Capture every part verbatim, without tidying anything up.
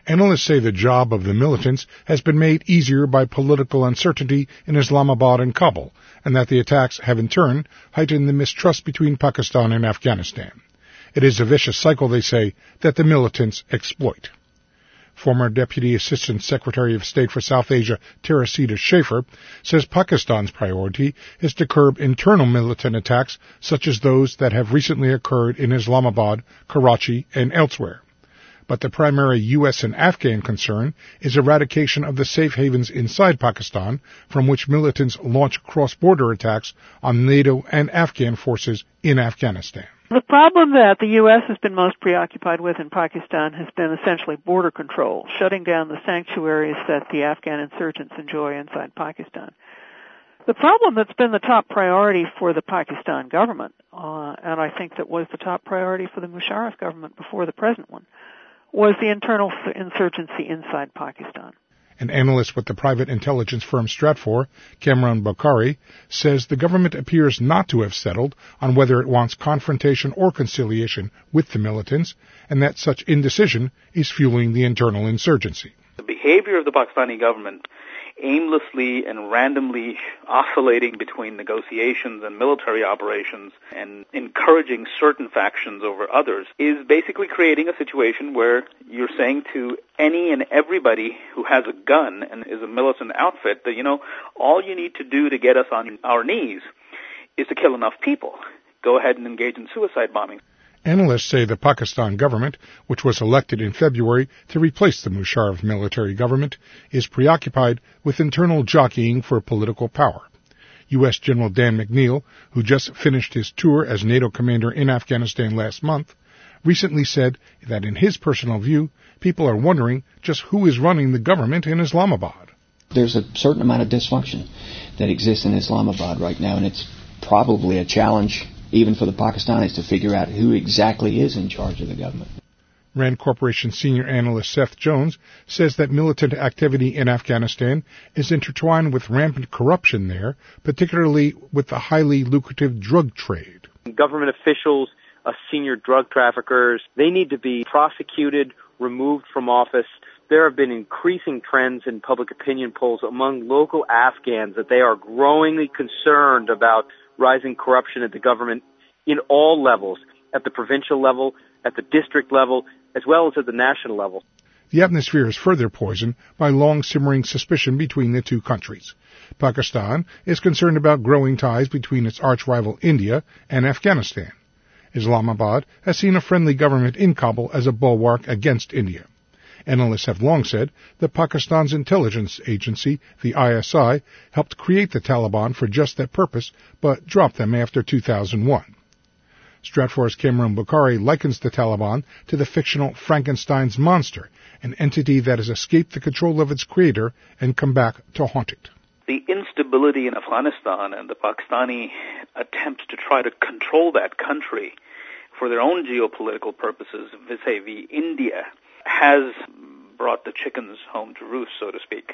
Analysts say the job of the militants has been made easier by political uncertainty in Islamabad and Kabul, and that the attacks have in turn heightened the mistrust between Pakistan and Afghanistan. It is a vicious cycle, they say, that the militants exploit. Former Deputy Assistant Secretary of State for South Asia, Teresita Schaefer, says Pakistan's priority is to curb internal militant attacks such as those that have recently occurred in Islamabad, Karachi, and elsewhere. But the primary U S and Afghan concern is eradication of the safe havens inside Pakistan from which militants launch cross-border attacks on NATO and Afghan forces in Afghanistan. The problem that the U S has been most preoccupied with in Pakistan has been essentially border control, shutting down the sanctuaries that the Afghan insurgents enjoy inside Pakistan. The problem that's been the top priority for the Pakistan government, uh, and I think that was the top priority for the Musharraf government before the present one, was the internal insurgency inside Pakistan. An analyst with the private intelligence firm Stratfor, Kamran Bokhari, says the government appears not to have settled on whether it wants confrontation or conciliation with the militants, and that such indecision is fueling the internal insurgency. The behavior of the Pakistani government, aimlessly and randomly oscillating between negotiations and military operations and encouraging certain factions over others, is basically creating a situation where you're saying to any and everybody who has a gun and is a militant outfit that, you know, all you need to do to get us on our knees is to kill enough people. Go ahead and engage in suicide bombing. Analysts say the Pakistan government, which was elected in February to replace the Musharraf military government, is preoccupied with internal jockeying for political power. U S General Dan McNeil, who just finished his tour as NATO commander in Afghanistan last month, recently said that in his personal view, people are wondering just who is running the government in Islamabad. There's a certain amount of dysfunction that exists in Islamabad right now, and it's probably a challenge even for the Pakistanis to figure out who exactly is in charge of the government. Rand Corporation senior analyst Seth Jones says that militant activity in Afghanistan is intertwined with rampant corruption there, particularly with the highly lucrative drug trade. Government officials, uh, senior drug traffickers, they need to be prosecuted, removed from office. There have been increasing trends in public opinion polls among local Afghans that they are growingly concerned about rising corruption at the government in all levels, at the provincial level, at the district level, as well as at the national level. The atmosphere is further poisoned by long-simmering suspicion between the two countries. Pakistan is concerned about growing ties between its arch-rival India and Afghanistan. Islamabad has seen a friendly government in Kabul as a bulwark against India. Analysts have long said that Pakistan's intelligence agency, the I S I, helped create the Taliban for just that purpose, but dropped them after two thousand one. Stratfor's Kamran Bokhari likens the Taliban to the fictional Frankenstein's monster, an entity that has escaped the control of its creator and come back to haunt it. The instability in Afghanistan and the Pakistani attempts to try to control that country for their own geopolitical purposes vis-a-vis India has brought the chickens home to roost, so to speak.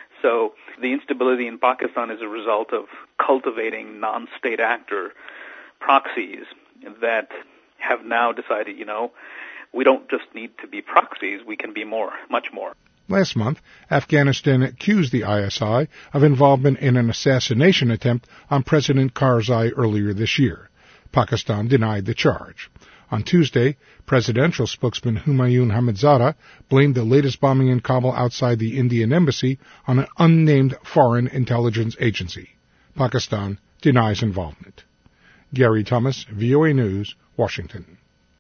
So the instability in Pakistan is a result of cultivating non-state actor proxies that have now decided, you know, we don't just need to be proxies, we can be more, much more. Last month, Afghanistan accused the I S I of involvement in an assassination attempt on President Karzai earlier this year. Pakistan denied the charge. On Tuesday, presidential spokesman Humayun Hamedzada blamed the latest bombing in Kabul outside the Indian embassy on an unnamed foreign intelligence agency. Pakistan denies involvement. Gary Thomas, V O A News, Washington.